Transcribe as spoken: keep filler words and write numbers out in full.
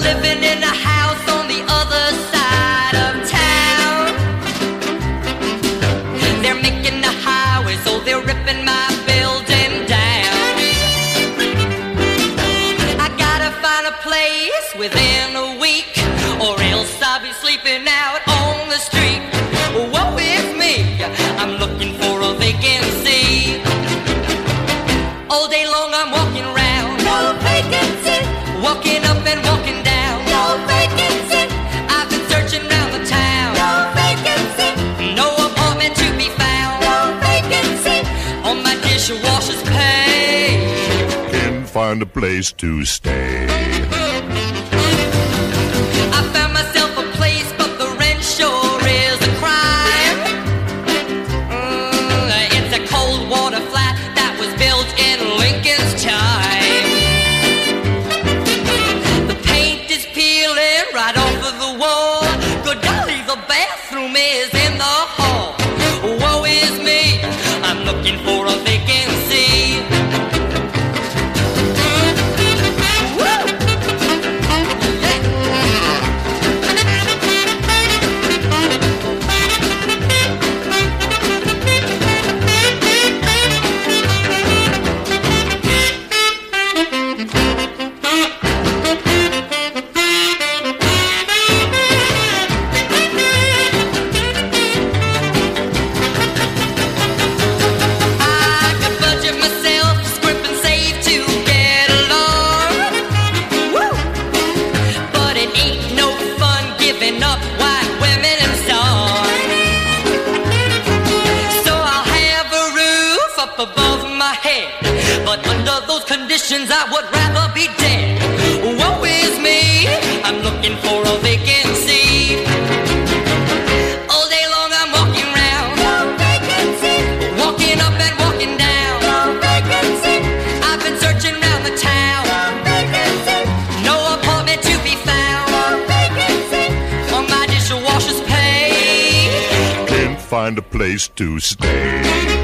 living in a house on the other side of town. They're making a highway, so they're ripping my building down. I gotta find a place within a week, or else I'll be sleeping out on the street. Woe is me, I'm looking for a vacancy. All day long I'm walking around, No vacancy, walking up and walking down. no vacancy, I've been searching round the town, no vacancy, no apartment to be found. no vacancy. On my dishwasher's pay, Can't find a place to stay. I found myself a place, but the rent sure is a crime. Mm, it's a cold water flat that was built in Lincoln's time. The paint is peeling right off of the wall. Good golly, the bathroom is in the hall. Woe is me, I'm looking for a vacancy. Woo! I could budget myself, script and save to get along. Woo! But it ain't no fun giving up white women and song. So I'll have a roof up above my head, but under those conditions I would rather be dead. Woe is me, I'm looking for a vacancy. All day long I'm walking around, No vacancy, walking up and walking down. no vacancy, I've been searching round the town, no vacancy, no apartment to be found. no vacancy. On my dishwasher's pay, Can't find a place to stay.